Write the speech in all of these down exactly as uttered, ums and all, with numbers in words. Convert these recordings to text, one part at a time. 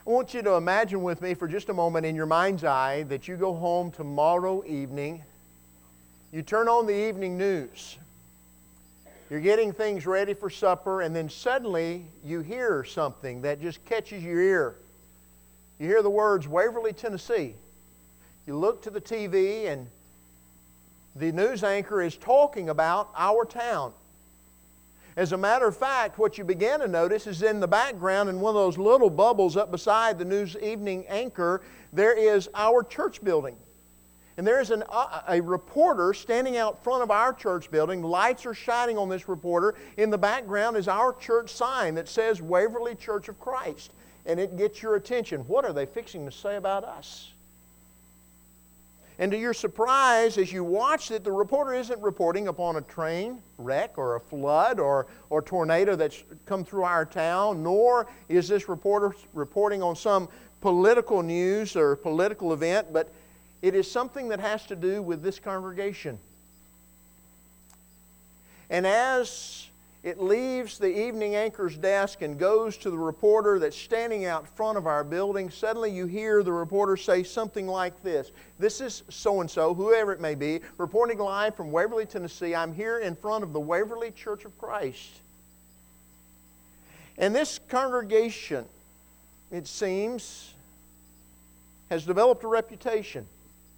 I want you to imagine with me for just a moment in your mind's eye that you go home tomorrow evening, you turn on the evening news, you're getting things ready for supper, and then suddenly you hear something that just catches your ear. You hear the words, Waverly, Tennessee. You look to the T V and the news anchor is talking about our town. As a matter of fact, what you begin to notice is in the background, in one of those little bubbles up beside the news evening anchor, there is our church building. And there is an, uh, a reporter standing out front of our church building. Lights are shining on this reporter. In the background is our church sign that says Waverly Church of Christ. And it gets your attention. What are they fixing to say about us? And to your surprise, as you watch it, the reporter isn't reporting upon a train wreck or a flood or, or tornado that's come through our town, nor is this reporter reporting on some political news or political event, but it is something that has to do with this congregation. And as it leaves the evening anchor's desk and goes to the reporter that's standing out front of our building, suddenly you hear the reporter say something like this. This is so-and-so, whoever it may be, reporting live from Waverly, Tennessee. I'm here in front of the Waverly Church of Christ. And this congregation, it seems, has developed a reputation.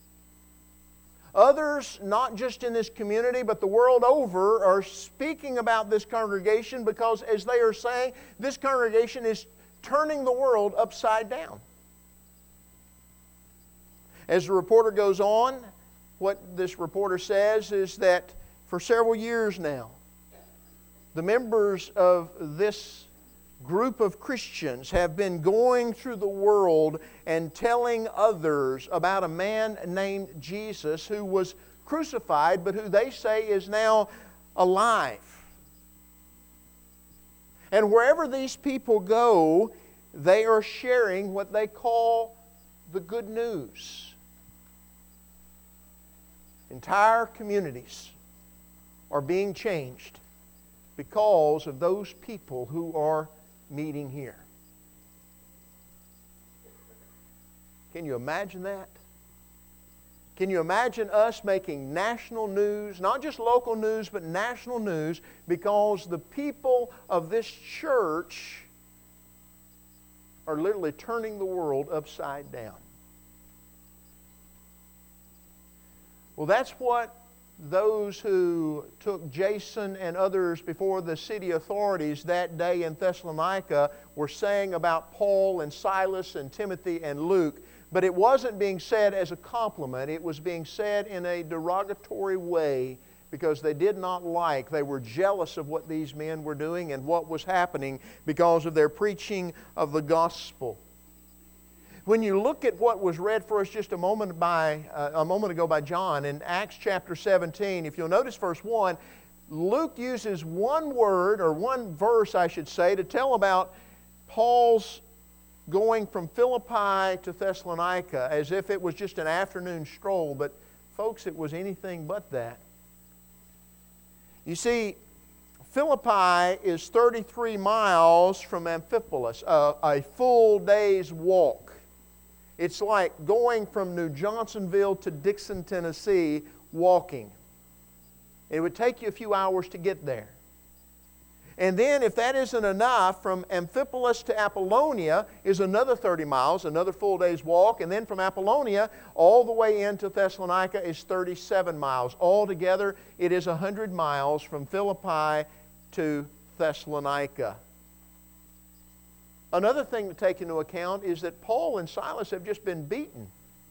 Others, not just in this community, but the world over, are speaking about this congregation because, as they are saying, this congregation is turning the world upside down. As the reporter goes on, what this reporter says is that for several years now, the members of this group of Christians have been going through the world and telling others about a man named Jesus who was crucified, but who they say is now alive. And wherever these people go, they are sharing what they call the good news. Entire communities are being changed because of those people who are meeting here. Can you imagine that? Can you imagine us making national news, not just local news, but national news, because the people of this church are literally turning the world upside down? Well, that's what those who took Jason and others before the city authorities that day in Thessalonica were saying about Paul and Silas and Timothy and Luke. But it wasn't being said as a compliment. It was being said in a derogatory way because they did not like, they were jealous of what these men were doing and what was happening because of their preaching of the gospel. When you look at what was read for us just a moment by uh, a moment ago by John in Acts chapter seventeen, if you'll notice verse one, Luke uses one word, or one verse I should say, to tell about Paul's going from Philippi to Thessalonica as if it was just an afternoon stroll, but folks, it was anything but that. You see, Philippi is thirty-three miles from Amphipolis, a, a full day's walk. It's like going from New Johnsonville to Dixon, Tennessee, walking. It would take you a few hours to get there. And then, if that isn't enough, from Amphipolis to Apollonia is another thirty miles, another full day's walk. And then from Apollonia all the way into Thessalonica is thirty-seven miles. Altogether, it is one hundred miles from Philippi to Thessalonica. Another thing to take into account is that Paul and Silas have just been beaten.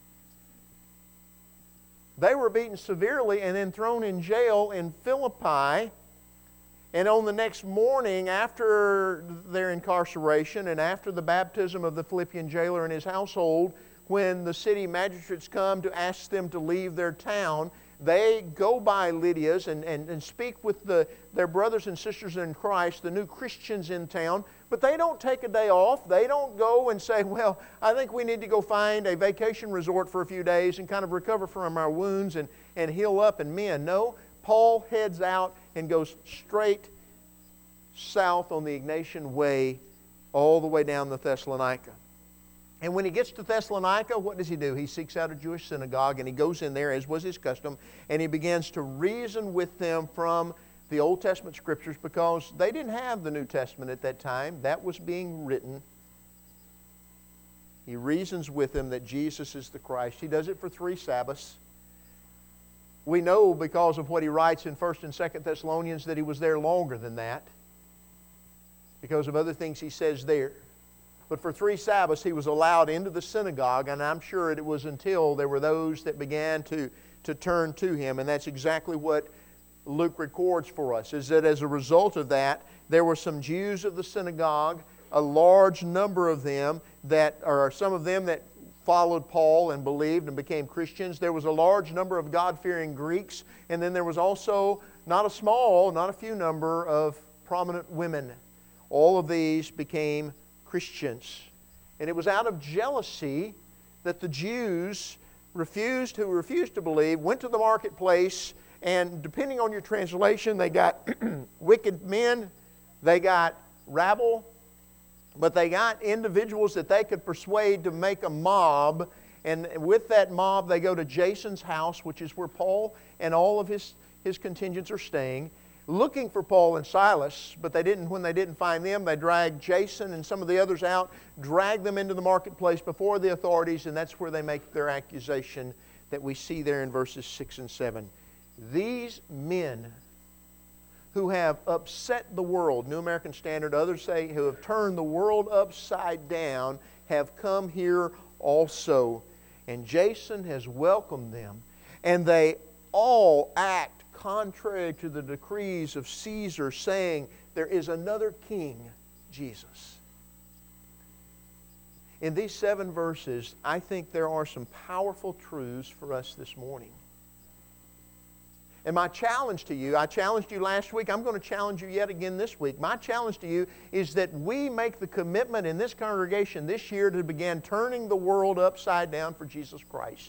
They were beaten severely and then thrown in jail in Philippi. And on the next morning, after their incarceration and after the baptism of the Philippian jailer and his household, when the city magistrates come to ask them to leave their town, they go by Lydia's and, and, and speak with the, their brothers and sisters in Christ, the new Christians in town, but they don't take a day off. They don't go and say, well, I think we need to go find a vacation resort for a few days and kind of recover from our wounds and, and heal up and mend. No, Paul heads out and goes straight south on the Ignatian Way all the way down to Thessalonica. And when he gets to Thessalonica, what does he do? He seeks out a Jewish synagogue and he goes in there, as was his custom, and he begins to reason with them from the Old Testament Scriptures, because they didn't have the New Testament at that time. That was being written. He reasons with them that Jesus is the Christ. He does it for three Sabbaths. We know because of what he writes in First and Second Thessalonians that he was there longer than that, because of other things he says there. But for three Sabbaths he was allowed into the synagogue, and I'm sure it was until there were those that began to, to turn to him. And that's exactly what Luke records for us, is that as a result of that, there were some Jews of the synagogue, a large number of them that, or some of them that followed Paul and believed and became Christians. There was a large number of God-fearing Greeks, and then there was also not a small, not a few number of prominent women. All of these became Christians. And it was out of jealousy that the Jews refused, who refused to believe, went to the marketplace, and depending on your translation, they got wicked men, they got rabble, but they got individuals that they could persuade to make a mob. And with that mob, they go to Jason's house, which is where Paul and all of his, his contingents are staying, looking for Paul and Silas. But they didn't. When they didn't find them, they dragged Jason and some of the others out, dragged them into the marketplace before the authorities, and that's where they make their accusation that we see there in verses six and seven. These men who have upset the world, New American Standard, others say who have turned the world upside down, have come here also. And Jason has welcomed them. And they all act contrary to the decrees of Caesar, saying there is another king, Jesus. In these seven verses, I think there are some powerful truths for us this morning. And my challenge to you, I challenged you last week, I'm going to challenge you yet again this week. My challenge to you is that we make the commitment in this congregation this year to begin turning the world upside down for Jesus Christ.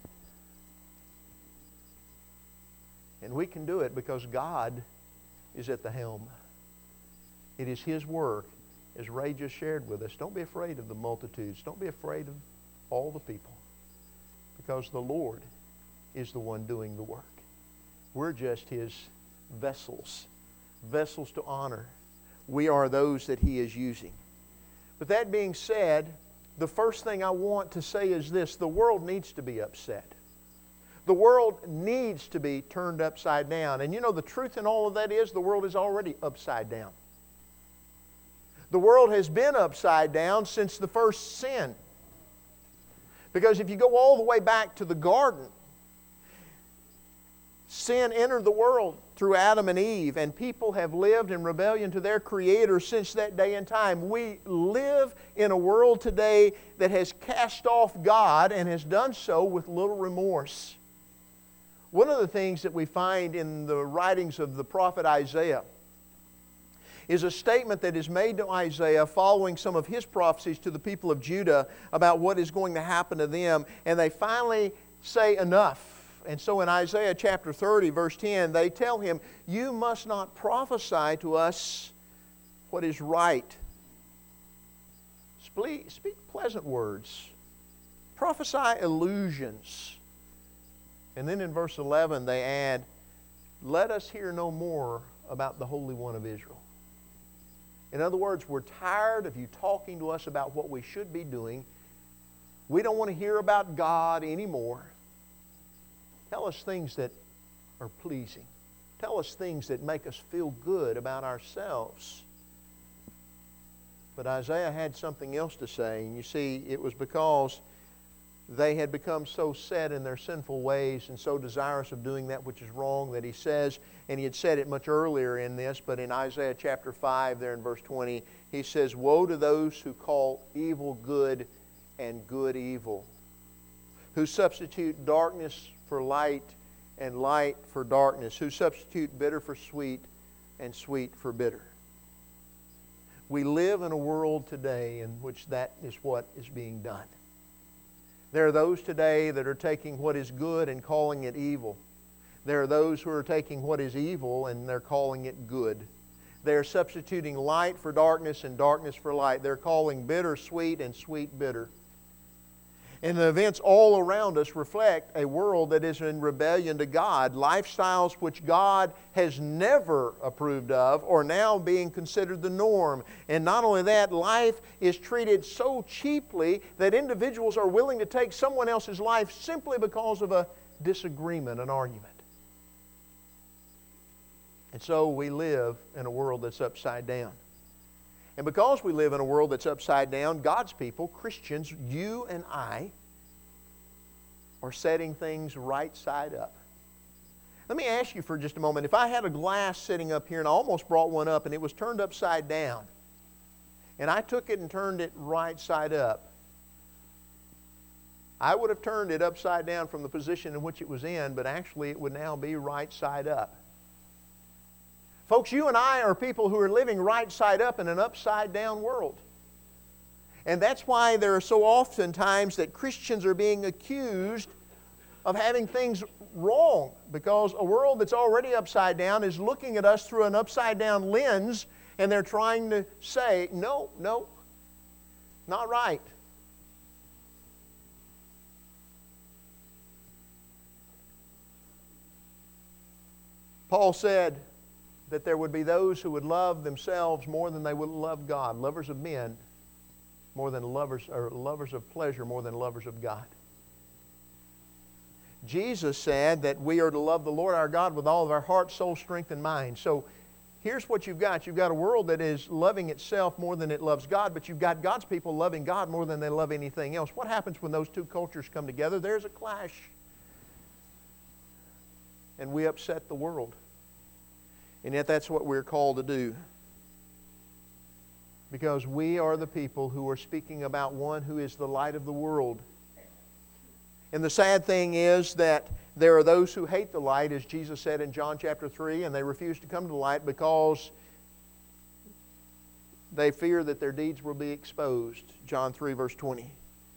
And we can do it because God is at the helm. It is His work, as Ray just shared with us. Don't be afraid of the multitudes. Don't be afraid of all the people, because the Lord is the one doing the work. We're just His vessels, vessels to honor. We are those that He is using. But that being said, the first thing I want to say is this: the world needs to be upset. The world needs to be turned upside down. And you know, the truth in all of that is the world is already upside down. The world has been upside down since the first sin. Because if you go all the way back to the garden, sin entered the world through Adam and Eve, and people have lived in rebellion to their Creator since that day and time. We live in a world today that has cast off God and has done so with little remorse. One of the things that we find in the writings of the prophet Isaiah is a statement that is made to Isaiah following some of his prophecies to the people of Judah about what is going to happen to them, and they finally say enough. And so in Isaiah chapter thirty, verse ten, they tell him, "You must not prophesy to us what is right. Speak, speak pleasant words. Prophesy illusions." And then in verse eleven they add, "Let us hear no more about the Holy One of Israel." In other words, we're tired of you talking to us about what we should be doing. We don't want to hear about God anymore. Tell us things that are pleasing. Tell us things that make us feel good about ourselves. But Isaiah had something else to say. And you see, it was because they had become so set in their sinful ways and so desirous of doing that which is wrong that he says, and he had said it much earlier in this, but in Isaiah chapter five there in verse twenty, he says, "Woe to those who call evil good and good evil, who substitute darkness for light and light for darkness, who substitute bitter for sweet and sweet for bitter." We live in a world today in which that is what is being done. There are those today that are taking what is good and calling it evil. There are those who are taking what is evil and they're calling it good. They're substituting light for darkness and darkness for light. They're calling bitter sweet and sweet bitter. And the events all around us reflect a world that is in rebellion to God. Lifestyles which God has never approved of are now being considered the norm. And not only that, life is treated so cheaply that individuals are willing to take someone else's life simply because of a disagreement, an argument. And so we live in a world that's upside down. And because we live in a world that's upside down, God's people, Christians, you and I, are setting things right side up. Let me ask you for just a moment. If I had a glass sitting up here and I almost brought one up and it was turned upside down, and I took it and turned it right side up, I would have turned it upside down from the position in which it was in, but actually it would now be right side up. Folks, you and I are people who are living right side up in an upside down world. And that's why there are so often times that Christians are being accused of having things wrong, because a world that's already upside down is looking at us through an upside down lens, and they're trying to say, no, no, not right. Paul said that there would be those who would love themselves more than they would love God, lovers of men more than lovers, or lovers of pleasure more than lovers of God. Jesus said that we are to love the Lord our God with all of our heart, soul, strength, and mind. So here's what you've got. You've got a world that is loving itself more than it loves God, but you've got God's people loving God more than they love anything else. What happens when those two cultures come together? There's a clash. And we upset the world. And yet that's what we're called to do. Because we are the people who are speaking about one who is the light of the world. And the sad thing is that there are those who hate the light, as Jesus said in John chapter three, and they refuse to come to the light because they fear that their deeds will be exposed. John three verse twenty.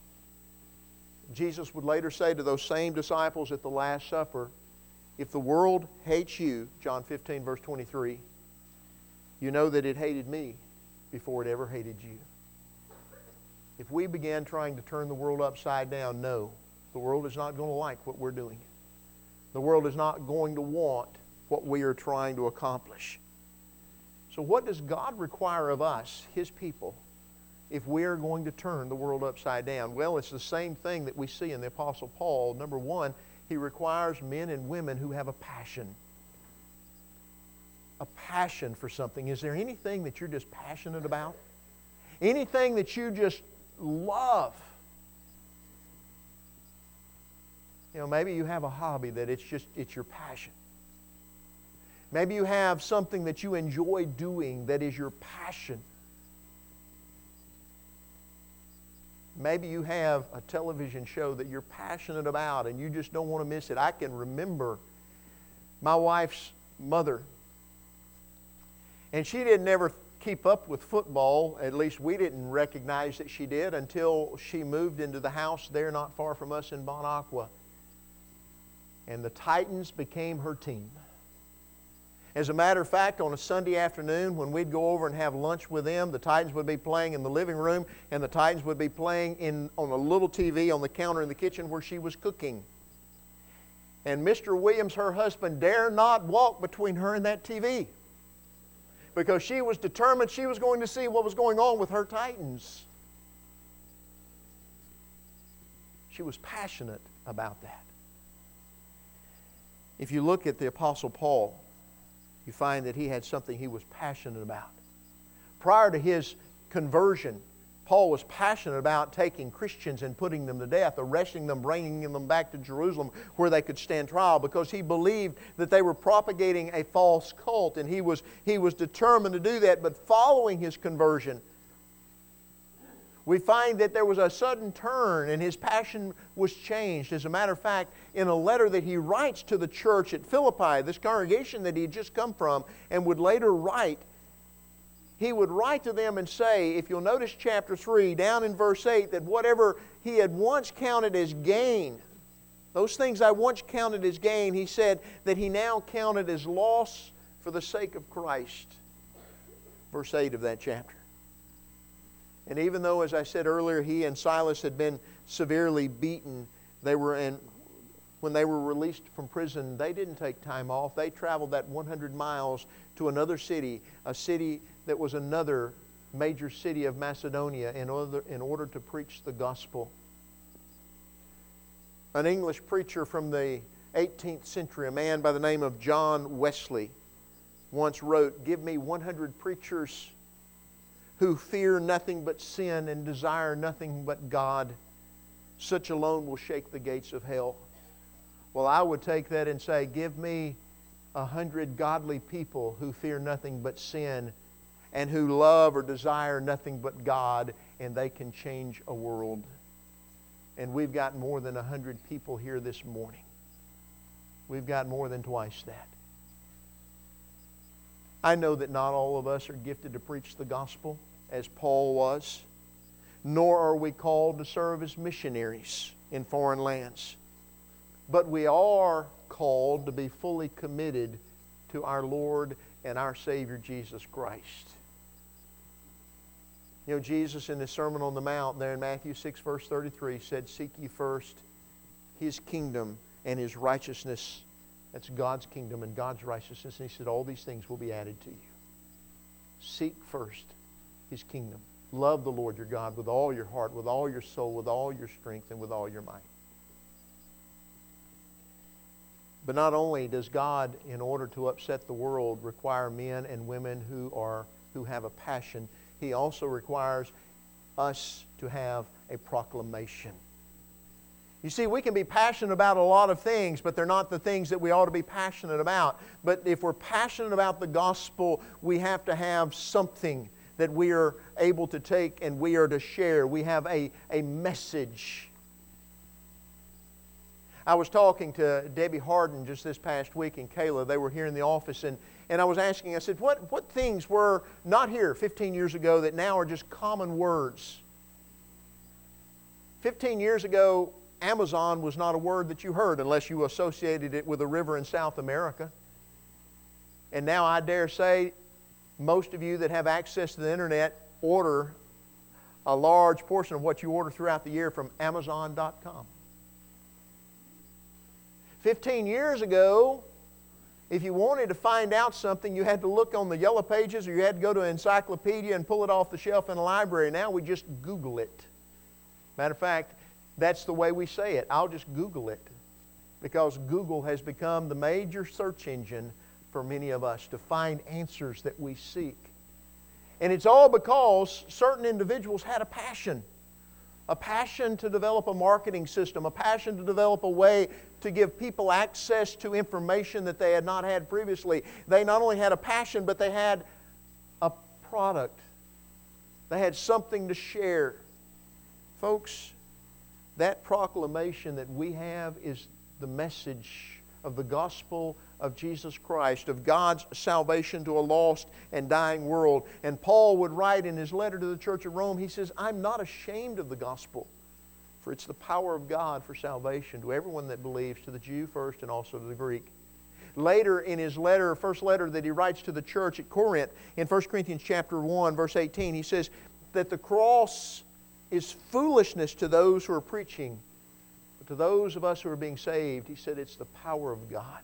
Jesus would later say to those same disciples at the Last Supper, if the world hates you, John fifteen verse twenty-three, you know that it hated me before it ever hated you. If we began trying to turn the world upside down, no, the world is not going to like what we're doing. The world is not going to want what we are trying to accomplish. So what does God require of us, His people, if we are going to turn the world upside down? Well, it's the same thing that we see in the Apostle Paul. Number one, he requires men and women who have a passion. A passion for something. Is there anything that you're just passionate about? Anything that you just love? You know, maybe you have a hobby that it's just, it's your passion. Maybe you have something that you enjoy doing that is your passion. Maybe you have a television show that you're passionate about and you just don't want to miss it. I can remember my wife's mother. And she didn't ever keep up with football. At least we didn't recognize that she did until she moved into the house there not far from us in Bon Aqua. And the Titans became her team. As a matter of fact, on a Sunday afternoon when we'd go over and have lunch with them, the Titans would be playing in the living room and the Titans would be playing in, on a little T V on the counter in the kitchen where she was cooking. And Mister Williams, her husband, dare not walk between her and that T V because she was determined she was going to see what was going on with her Titans. She was passionate about that. If you look at the Apostle Paul, you find that he had something he was passionate about. Prior to his conversion, Paul was passionate about taking Christians and putting them to death, arresting them, bringing them back to Jerusalem where they could stand trial, because he believed that they were propagating a false cult, and he was, he was determined to do that. But following his conversion, we find that there was a sudden turn and his passion was changed. As a matter of fact, in a letter that he writes to the church at Philippi, this congregation that he had just come from, and would later write, he would write to them and say, if you'll notice chapter three, down in verse eight, that whatever he had once counted as gain, those things I once counted as gain, he said that he now counted as loss for the sake of Christ. Verse eight of that chapter. And even though, as I said earlier, he and Silas had been severely beaten, they were in, when they were released from prison, they didn't take time off. They traveled that one hundred miles to another city, a city that was another major city of Macedonia, in order, in order to preach the gospel. An English preacher from the eighteenth century, a man by the name of John Wesley, once wrote, "Give me one hundred preachers who fear nothing but sin and desire nothing but God. Such alone will shake the gates of hell." Well, I would take that and say, give me a hundred godly people who fear nothing but sin and who love or desire nothing but God, and they can change a world. And we've got more than a hundred people here this morning. We've got more than twice that. I know that not all of us are gifted to preach the gospel, as Paul was, nor are we called to serve as missionaries in foreign lands. But we are called to be fully committed to our Lord and our Savior Jesus Christ. You know, Jesus in His Sermon on the Mount there in Matthew six verse thirty-three said, "Seek ye first His kingdom and His righteousness." That's God's kingdom and God's righteousness. And He said, all these things will be added to you. Seek first His kingdom. Love the Lord your God with all your heart, with all your soul, with all your strength, and with all your might. But not only does God, in order to upset the world, require men and women who are who have a passion, He also requires us to have a proclamation. You see, we can be passionate about a lot of things, but they're not the things that we ought to be passionate about. But if we're passionate about the gospel, we have to have something that we are able to take and we are to share. We have a, a message. I was talking to Debbie Harden just this past week and Kayla. They were here in the office, and, and I was asking, I said, what, what things were not here fifteen years ago that now are just common words? fifteen years ago, Amazon was not a word that you heard unless you associated it with a river in South America. And now I dare say most of you that have access to the internet order a large portion of what you order throughout the year from Amazon dot com. Fifteen years ago, if you wanted to find out something, you had to look on the yellow pages or you had to go to an encyclopedia and pull it off the shelf in a library. Now we just Google it. Matter of fact, that's the way we say it. I'll just Google it, because Google has become the major search engine for many of us to find answers that we seek. And it's all because certain individuals had a passion. A passion to develop a marketing system, a passion to develop a way to give people access to information that they had not had previously. They not only had a passion, but they had a product. They had something to share. Folks, that proclamation that we have is the message of the gospel of Jesus Christ, of God's salvation to a lost and dying world. And Paul would write in his letter to the church of Rome, he says, "I'm not ashamed of the gospel, for it's the power of God for salvation to everyone that believes, to the Jew first and also to the Greek." Later in his letter, first letter that he writes to the church at Corinth, in First Corinthians chapter one, verse eighteen, he says that the cross is foolishness to those who are preaching, but to those of us who are being saved, he said it's the power of God.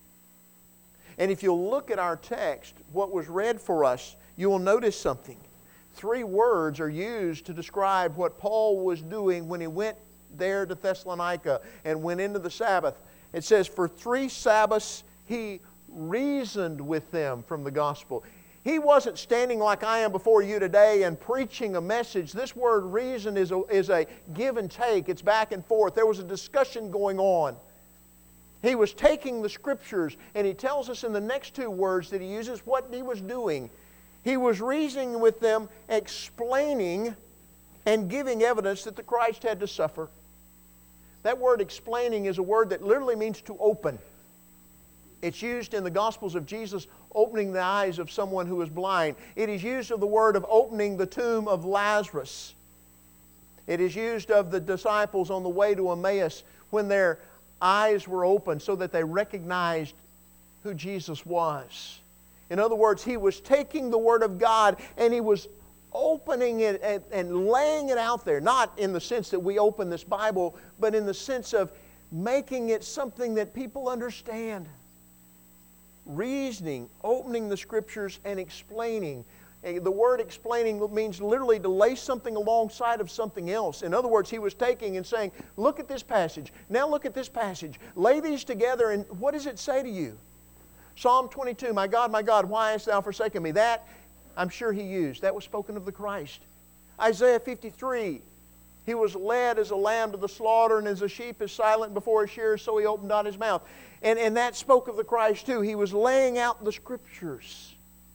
And if you'll look at our text, what was read for us, you will notice something. Three words are used to describe what Paul was doing when he went there to Thessalonica and went into the Sabbath. It says, for three Sabbaths he reasoned with them from the gospel. He wasn't standing like I am before you today and preaching a message. This word reason is a, is a give and take. It's back and forth. There was a discussion going on. He was taking the Scriptures, and he tells us in the next two words that he uses what he was doing. He was reasoning with them, explaining and giving evidence that the Christ had to suffer. That word explaining is a word that literally means to open. It's used in the Gospels of Jesus opening the eyes of someone who is blind. It is used of the word of opening the tomb of Lazarus. It is used of the disciples on the way to Emmaus when their eyes were opened so that they recognized who Jesus was. In other words, he was taking the Word of God and he was opening it and, and laying it out there, not in the sense that we open this Bible, but in the sense of making it something that people understand. Reasoning, opening the Scriptures and explaining. And the word explaining means literally to lay something alongside of something else. In other words, he was taking and saying, look at this passage. Now look at this passage. Lay these together, and what does it say to you? Psalm twenty-two, my God, my God, why hast thou forsaken me? That, I'm sure he used. That was spoken of the Christ. Isaiah fifty-three, he was led as a lamb to the slaughter, and as a sheep is silent before his shearers, so he opened not his mouth. And, and that spoke of the Christ too. He was laying out the Scriptures.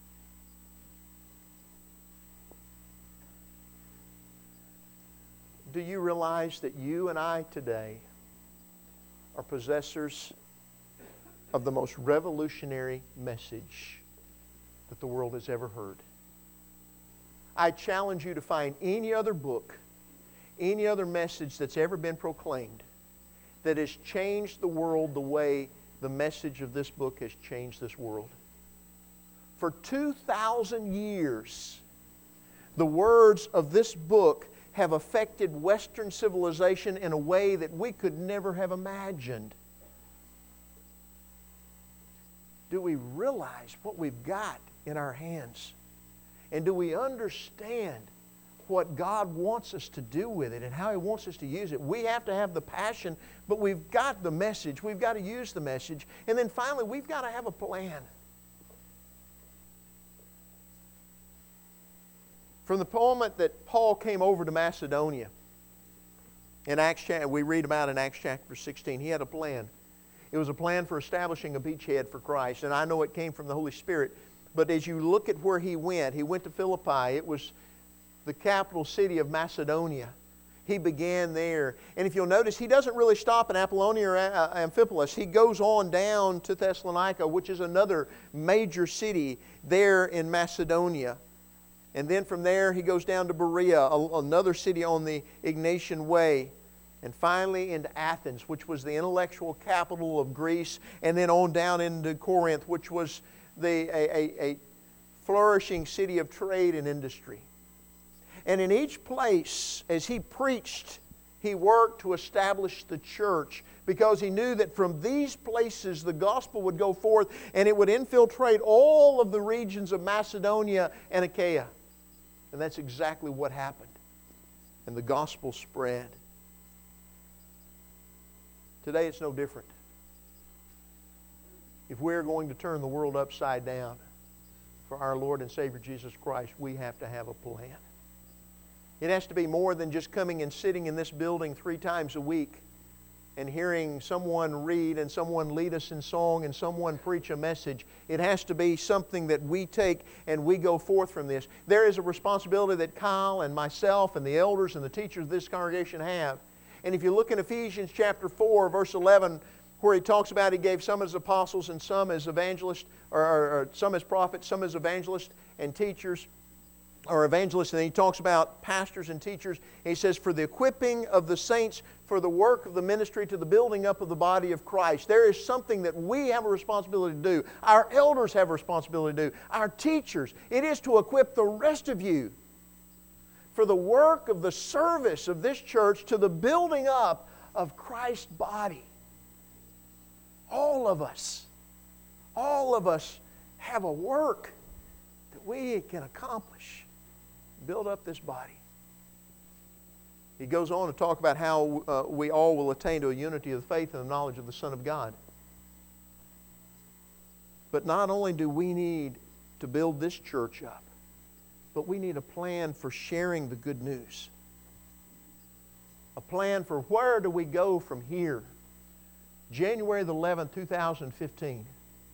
Do you realize that you and I today are possessors of the most revolutionary message that the world has ever heard? I challenge you to find any other book, any other message that's ever been proclaimed that has changed the world the way the message of this book has changed this world. For two thousand years, the words of this book have affected Western civilization in a way that we could never have imagined. Do we realize what we've got in our hands? And do we understand what God wants us to do with it and how He wants us to use it? We have to have the passion, but we've got the message. We've got to use the message. And then finally, we've got to have a plan. From the moment that Paul came over to Macedonia, in Acts, we read about in Acts chapter sixteen, he had a plan. It was a plan for establishing a beachhead for Christ, and I know it came from the Holy Spirit. But as you look at where he went, he went to Philippi. It was the capital city of Macedonia. He began there. And if you'll notice, he doesn't really stop in Apollonia or Amphipolis. He goes on down to Thessalonica, which is another major city there in Macedonia. And then from there, he goes down to Berea, another city on the Egnatian Way. And finally into Athens, which was the intellectual capital of Greece. And then on down into Corinth, which was the, a, a, a flourishing city of trade and industry. And in each place, as he preached, he worked to establish the church, because he knew that from these places the gospel would go forth and it would infiltrate all of the regions of Macedonia and Achaia. And that's exactly what happened. And the gospel spread. Today it's no different. If we're going to turn the world upside down for our Lord and Savior Jesus Christ, we have to have a plan. It has to be more than just coming and sitting in this building three times a week and hearing someone read and someone lead us in song and someone preach a message. It has to be something that we take and we go forth from this. There is a responsibility that Kyle and myself and the elders and the teachers of this congregation have. And if you look in Ephesians chapter four, verse eleven, where he talks about he gave some as apostles and some as evangelists, or, or, or some as prophets, some as evangelists and teachers, or evangelists, and then he talks about pastors and teachers. And he says, for the equipping of the saints, for the work of the ministry, to the building up of the body of Christ. There is something that we have a responsibility to do. Our elders have a responsibility to do. Our teachers. It is to equip the rest of you for the work of the service of this church, to the building up of Christ's body. All of us, all of us have a work that we can accomplish. Build up this body. He goes on to talk about how uh, we all will attain to a unity of the faith and the knowledge of the Son of God. But not only do we need to build this church up, but we need a plan for sharing the good news. A plan for where do we go from here. January the eleventh, two thousand fifteen.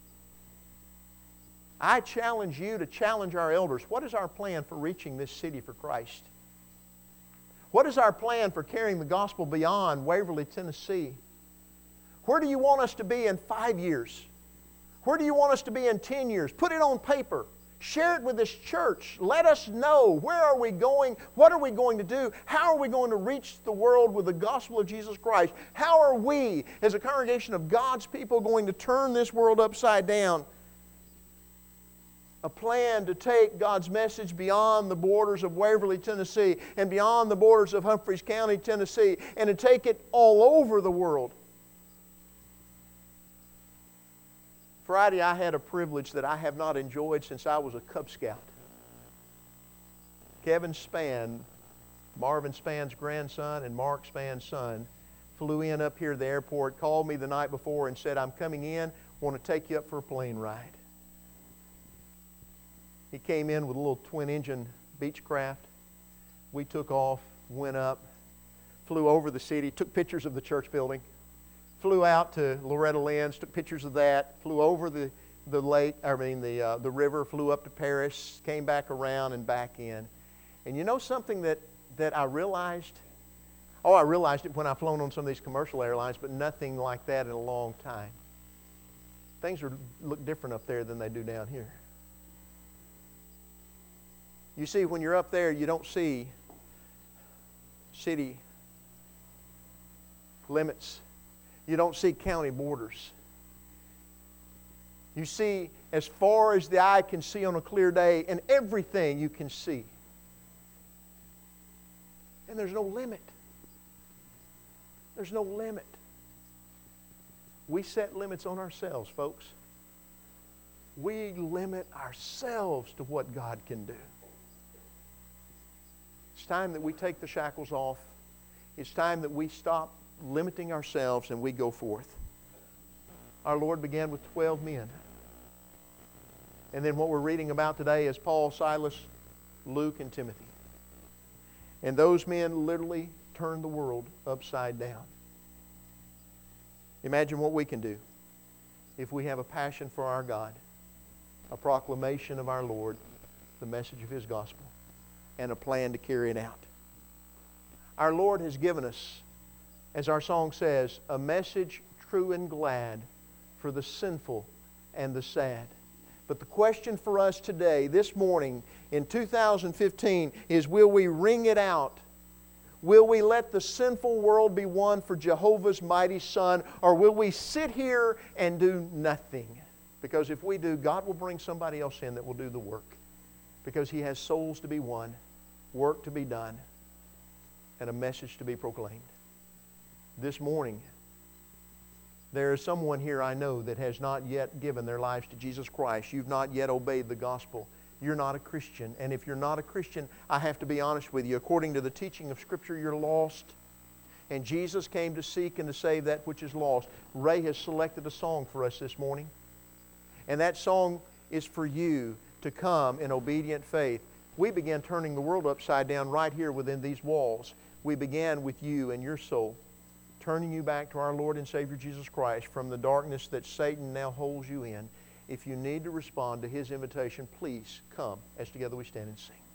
I challenge you to challenge our elders. What is our plan for reaching this city for Christ? What is our plan for carrying the gospel beyond Waverly, Tennessee? Where do you want us to be in five years? Where do you want us to be in ten years? Put it on paper. Share it with this church. Let us know. Where are we going? What are we going to do? How are we going to reach the world with the gospel of Jesus Christ? How are we, as a congregation of God's people, going to turn this world upside down? a plan to take God's message beyond the borders of Waverly, Tennessee, and beyond the borders of Humphreys County, Tennessee, and to take it all over the world. Friday, I had a privilege that I have not enjoyed since I was a Cub Scout. Kevin Spann, Marvin Spann's grandson and Mark Spann's son, flew in up here at the airport, called me the night before and said, "I'm coming in, want to take you up for a plane ride." He came in with a little twin-engine Beechcraft. We took off, went up, flew over the city, took pictures of the church building, flew out to Loretta Lynn's, took pictures of that, flew over the, the lake, I mean the, uh, the river, flew up to Paris, came back around and back in. And you know something that, that I realized? Oh, I realized it when I've flown on some of these commercial airlines, but nothing like that in a long time. Things are, look different up there than they do down here. You see, when you're up there, you don't see city limits. You don't see county borders. You see as far as the eye can see on a clear day, and everything you can see. And there's no limit. There's no limit. We set limits on ourselves, folks. We limit ourselves to what God can do. It's time that we take the shackles off. It's time that we stop limiting ourselves and we go forth. Our Lord began with twelve men. And then what we're reading about today is Paul, Silas, Luke, and Timothy. And those men literally turned the world upside down. Imagine what we can do if we have a passion for our God, a proclamation of our Lord, the message of His gospel, and a plan to carry it out. Our Lord has given us, as our song says, a message true and glad for the sinful and the sad. But the question for us today, this morning, in two thousand fifteen, is will we ring it out? Will we let the sinful world be won for Jehovah's mighty Son, or will we sit here and do nothing? Because if we do, God will bring somebody else in that will do the work. Because He has souls to be won, work to be done, and a message to be proclaimed. This morning, there is someone here I know that has not yet given their lives to Jesus Christ. You've not yet obeyed the gospel. You're not a Christian. And if you're not a Christian, I have to be honest with you. According to the teaching of Scripture, you're lost. And Jesus came to seek and to save that which is lost. Ray has selected a song for us this morning. And that song is for you to come in obedient faith. We began turning the world upside down right here within these walls. We began with you and your soul, turning you back to our Lord and Savior Jesus Christ from the darkness that Satan now holds you in. If you need to respond to His invitation, please come as together we stand and sing.